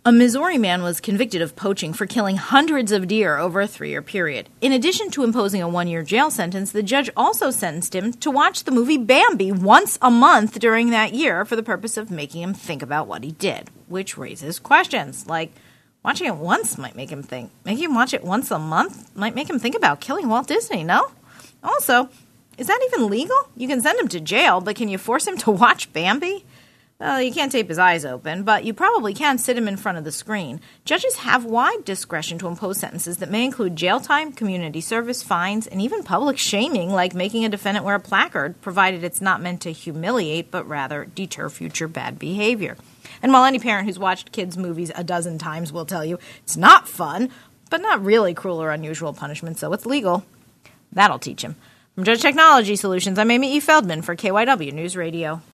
A Missouri man was convicted of poaching for killing hundreds of deer over a 3-year period. In addition to imposing a 1-year jail sentence, the judge also sentenced him to watch the movie Bambi once a month during that year for the purpose of making him think about what he did, which raises questions like, watching it once might make him think. Making him watch it once a month might make him think about killing Walt Disney, no? Also, is that even legal? You can send him to jail, but can you force him to watch Bambi? Well, you can't tape his eyes open, but you probably can sit him in front of the screen. Judges have wide discretion to impose sentences that may include jail time, community service, fines, and even public shaming, like making a defendant wear a placard, provided it's not meant to humiliate, but rather deter future bad behavior. And while any parent who's watched kids' movies a dozen times will tell you it's not fun, but not really cruel or unusual punishment, so it's legal. That'll teach him. From Judge Technology Solutions, I'm Amy E. Feldman for KYW News Radio.